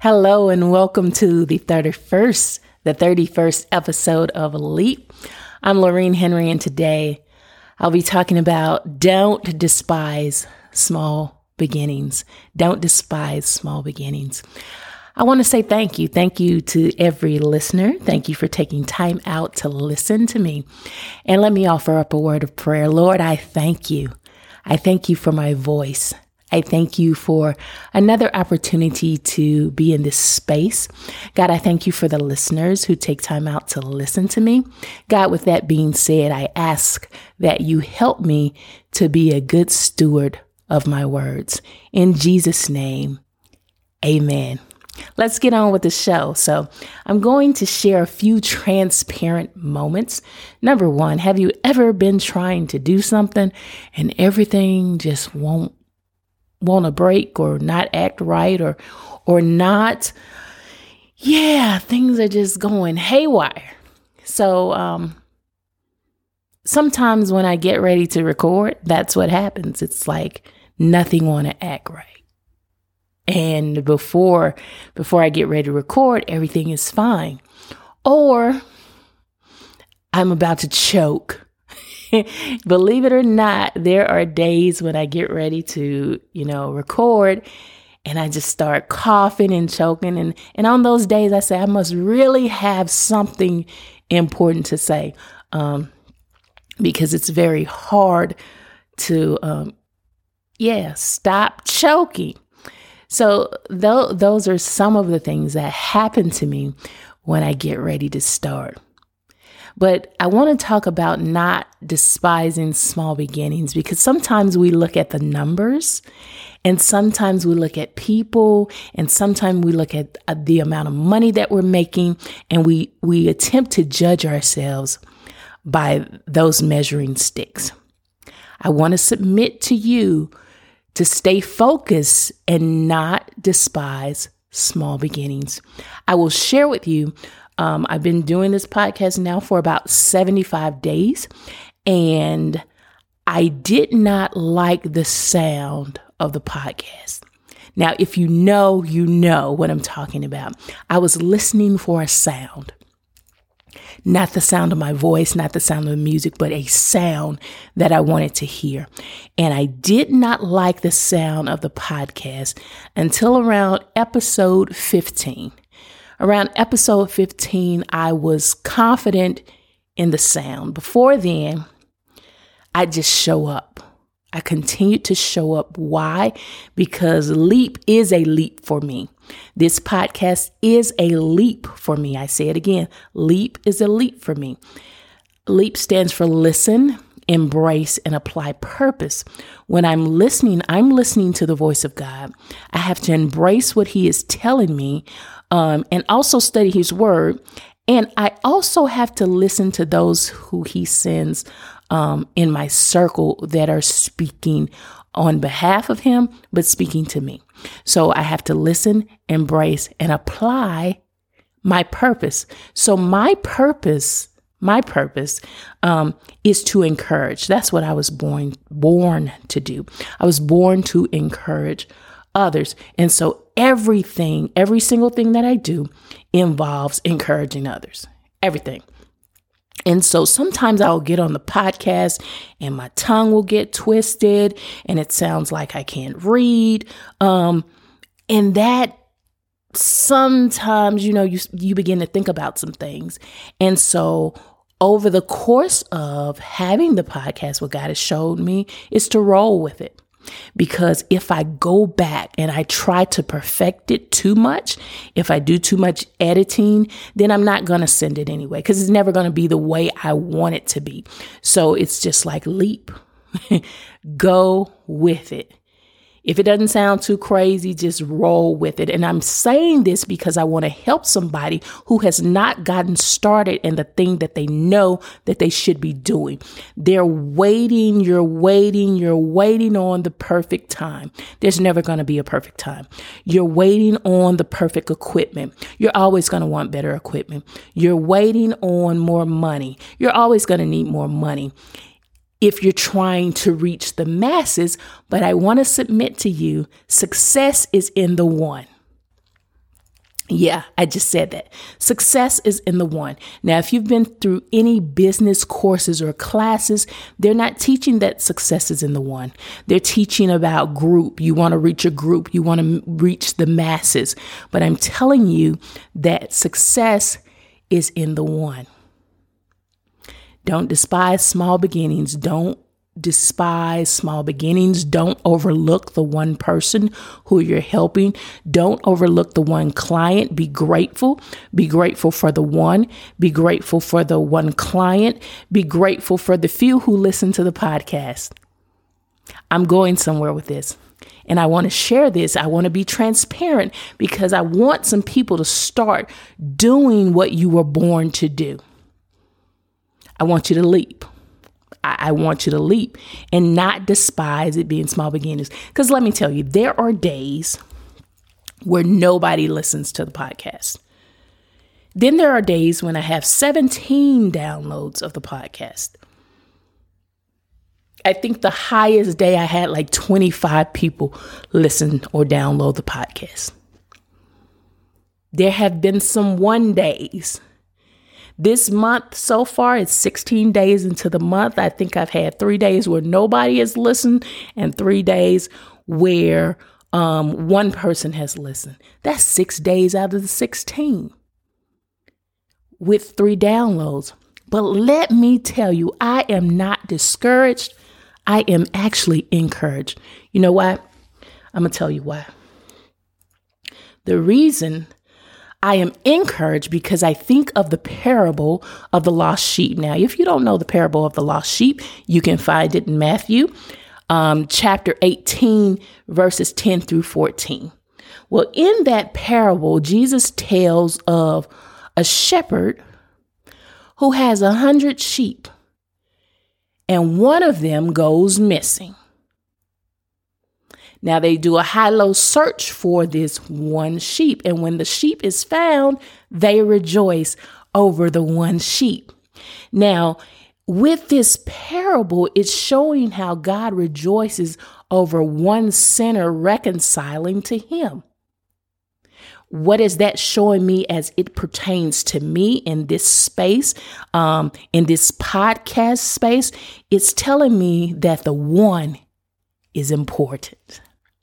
Hello and welcome to the 31st episode of Leap. I'm Lorene Henry, and today I'll be talking about don't despise small beginnings. Don't despise small beginnings. I want to say thank you. Thank you to every listener. Thank you for taking time out to listen to me. And let me offer up a word of prayer. Lord, I thank you. I thank you for my voice. I thank you for another opportunity to be in this space. God, I thank you for the listeners who take time out to listen to me. God, with that being said, I ask that you help me to be a good steward of my words. In Jesus' name, amen. Let's get on with the show. So I'm going to share a few transparent moments. Number one, have you ever been trying to do something and everything just won't want to break or not act right or not? Yeah, things are just going haywire. So sometimes when I get ready to record, that's what happens. It's like nothing want to act right. And before I get ready to record, everything is fine. Or I'm about to choke. Believe it or not, there are days when I get ready to, record and I just start coughing and choking. And on those days I say, I must really have something important to say, because it's very hard to, stop choking. So those are some of the things that happen to me when I get ready to start. But I want to talk about not despising small beginnings, because sometimes we look at the numbers and sometimes we look at people and sometimes we look at the amount of money that we're making, and we attempt to judge ourselves by those measuring sticks. I want to submit to you to stay focused and not despise small beginnings. I will share with you. I've been doing this podcast now for about 75 days, and I did not like the sound of the podcast. Now, if you know what I'm talking about. I was listening for a sound, not the sound of my voice, not the sound of the music, but a sound that I wanted to hear. And I did not like the sound of the podcast until around episode 15. Around episode 15, I was confident in the sound. Before then, I just show up. I continued to show up. Why? Because Leap is a leap for me. This podcast is a leap for me. I say it again. Leap is a leap for me. Leap stands for listen, embrace, and apply purpose. When I'm listening to the voice of God. I have to embrace what he is telling me, and also study his word. And I also have to listen to those who he sends in my circle that are speaking on behalf of him, but speaking to me. So I have to listen, embrace, and apply my purpose. So my purpose is to encourage. That's what I was born to do. I was born to encourage others. And so every single thing that I do involves encouraging others. Everything. And so sometimes I'll get on the podcast and my tongue will get twisted and it sounds like I can't read. And that sometimes, you begin to think about some things. And so over the course of having the podcast, what God has showed me is to roll with it. Because if I go back and I try to perfect it too much, if I do too much editing, then I'm not going to send it anyway, because it's never going to be the way I want it to be. So it's just like leap, go with it. If it doesn't sound too crazy, just roll with it. And I'm saying this because I want to help somebody who has not gotten started in the thing that they know that they should be doing. They're waiting, you're waiting on the perfect time. There's never going to be a perfect time. You're waiting on the perfect equipment. You're always going to want better equipment. You're waiting on more money. You're always going to need more money if you're trying to reach the masses. But I want to submit to you, success is in the one. Yeah, I just said that. Success is in the one. Now, if you've been through any business courses or classes, they're not teaching that success is in the one. They're teaching about group. You want to reach a group. You want to reach the masses. But I'm telling you that success is in the one. Don't despise small beginnings. Don't despise small beginnings. Don't overlook the one person who you're helping. Don't overlook the one client. Be grateful. Be grateful for the one. Be grateful for the one client. Be grateful for the few who listen to the podcast. I'm going somewhere with this. And I want to share this. I want to be transparent because I want some people to start doing what you were born to do. I want you to leap. I want you to leap and not despise it being small beginnings. Because let me tell you, there are days where nobody listens to the podcast. Then there are days when I have 17 downloads of the podcast. I think the highest day I had like 25 people listen or download the podcast. There have been some one days. This month so far, it's 16 days into the month. I think I've had 3 days where nobody has listened and 3 days where one person has listened. That's 6 days out of the 16 with 3 downloads. But let me tell you, I am not discouraged. I am actually encouraged. You know why? I'm going to tell you why. The reason I am encouraged because I think of the parable of the lost sheep. Now, if you don't know the parable of the lost sheep, you can find it in Matthew chapter 18, verses 10 through 14. Well, in that parable, Jesus tells of a shepherd who has 100 sheep and one of them goes missing. Now they do a high-low search for this one sheep. And when the sheep is found, they rejoice over the one sheep. Now, with this parable, it's showing how God rejoices over one sinner reconciling to him. What is that showing me as it pertains to me in this space, in this podcast space? It's telling me that the one is important.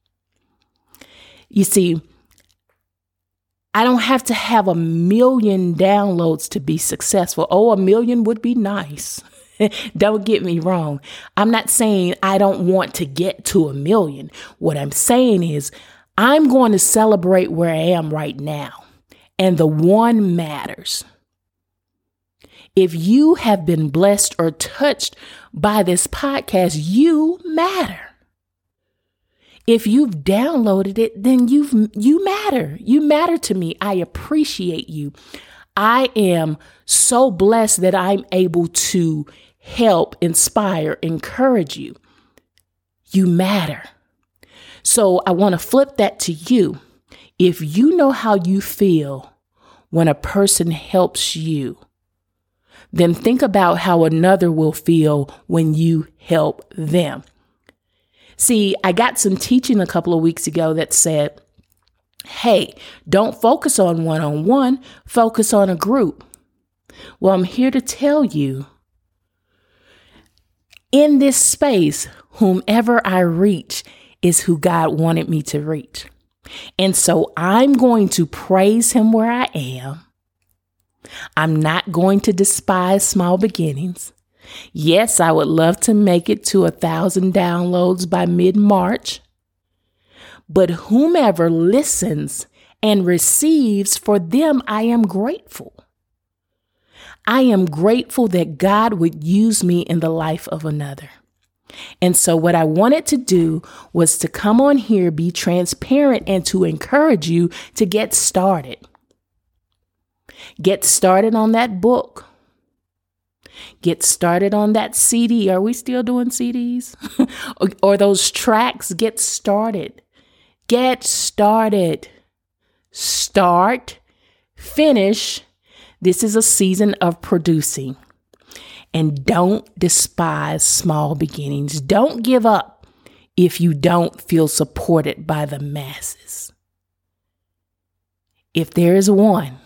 You see, I don't have to have 1 million downloads to be successful. Oh, 1 million would be nice. Don't get me wrong. I'm not saying I don't want to get to 1 million. What I'm saying is I'm going to celebrate where I am right now. And the one matters. If you have been blessed or touched by this podcast, you matter. If you've downloaded it, then you matter. You matter to me. I appreciate you. I am so blessed that I'm able to help, inspire, encourage you. You matter. So I want to flip that to you. If you know how you feel when a person helps you, then think about how another will feel when you help them. See, I got some teaching a couple of weeks ago that said, hey, don't focus on one-on-one, focus on a group. Well, I'm here to tell you, in this space, whomever I reach is who God wanted me to reach. And so I'm going to praise him where I am. I'm not going to despise small beginnings. Yes, I would love to make it to 1,000 downloads by mid-March. But whomever listens and receives, for them, I am grateful. I am grateful that God would use me in the life of another. And so what I wanted to do was to come on here, be transparent, and to encourage you to get started. Get started on that book. Get started on that CD. Are we still doing CDs? or those tracks? Get started. Get started. Start. Finish. This is a season of producing. And don't despise small beginnings. Don't give up if you don't feel supported by the masses. If there is one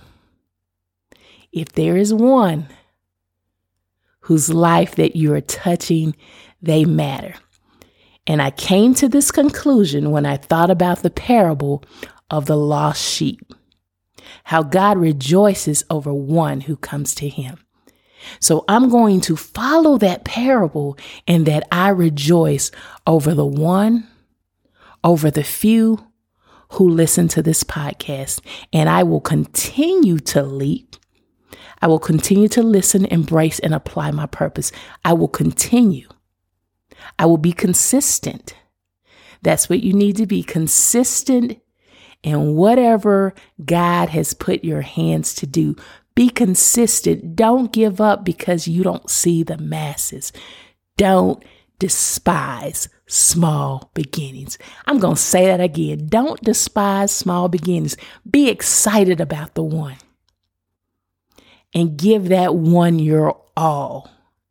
whose life that you are touching, they matter. And I came to this conclusion when I thought about the parable of the lost sheep, how God rejoices over one who comes to him. So I'm going to follow that parable in that I rejoice over the one, over the few who listen to this podcast. And I will continue to leap. I will continue to listen, embrace, and apply my purpose. I will continue. I will be consistent. That's what you need to be, consistent in whatever God has put your hands to do. Be consistent. Don't give up because you don't see the masses. Don't despise small beginnings. I'm going to say that again. Don't despise small beginnings. Be excited about the one and give that one your all.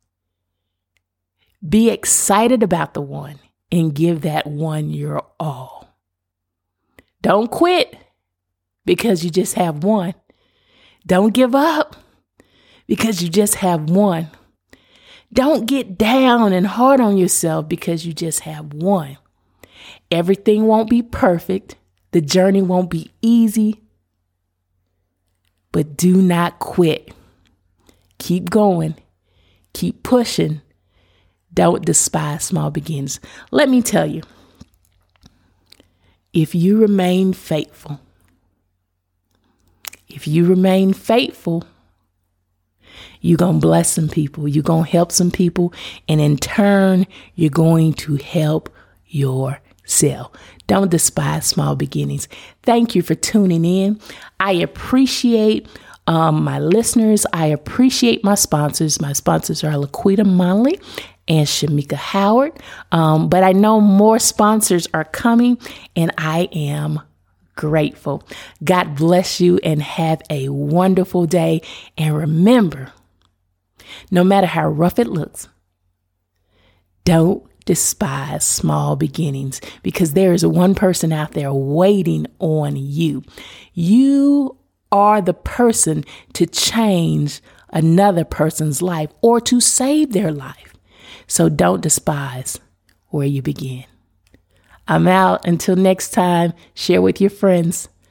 Be excited about the one and give that one your all. Don't quit because you just have one. Don't give up because you just have one. Don't get down and hard on yourself because you just have one. Everything won't be perfect. The journey won't be easy. But do not quit. Keep going. Keep pushing. Don't despise small beginnings. Let me tell you, if you remain faithful, you're going to bless some people. You're going to help some people. And in turn, you're going to help yourself. Don't despise small beginnings. Thank you for tuning in. I appreciate my listeners. I appreciate my sponsors. My sponsors are Laquita Monley and Shamika Howard. But I know more sponsors are coming, and I am grateful. God bless you and have a wonderful day. And remember, no matter how rough it looks, don't despise small beginnings, because there is one person out there waiting on you. You are the person to change another person's life or to save their life. So don't despise where you begin. I'm out. Until next time, share with your friends.